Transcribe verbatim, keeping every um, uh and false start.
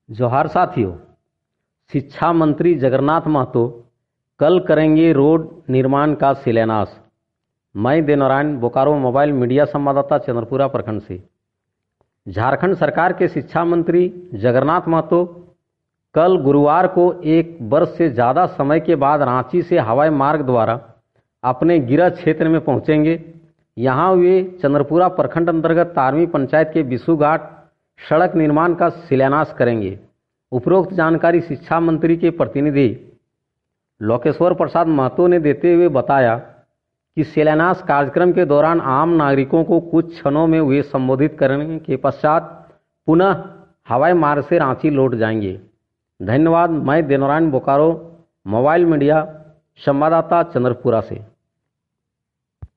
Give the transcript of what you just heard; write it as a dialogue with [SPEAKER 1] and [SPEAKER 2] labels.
[SPEAKER 1] जोहार साथियों। शिक्षा मंत्री जगन्नाथ महतो कल करेंगे रोड निर्माण का शिलान्यास। मैं देवनारायण बोकारो मोबाइल मीडिया संवाददाता चंद्रपुरा प्रखंड से। झारखंड सरकार के शिक्षा मंत्री जगन्नाथ महतो कल गुरुवार को एक वर्ष से ज़्यादा समय के बाद रांची से हवाई मार्ग द्वारा अपने गृह क्षेत्र में पहुंचेंगे। यहां वे चंद्रपुरा प्रखंड अंतर्गत तारवी पंचायत के बिशु घाट सड़क निर्माण का शिलान्यास करेंगे। उपरोक्त जानकारी शिक्षा मंत्री के प्रतिनिधि लोकेश्वर प्रसाद महतो ने देते हुए बताया कि शिलान्यास कार्यक्रम के दौरान आम नागरिकों को कुछ क्षणों में वे संबोधित करने के पश्चात पुनः हवाई मार्ग से रांची लौट जाएंगे। धन्यवाद। मैं देवनारायण बोकारो मोबाइल मीडिया संवाददाता चंद्रपुरा से।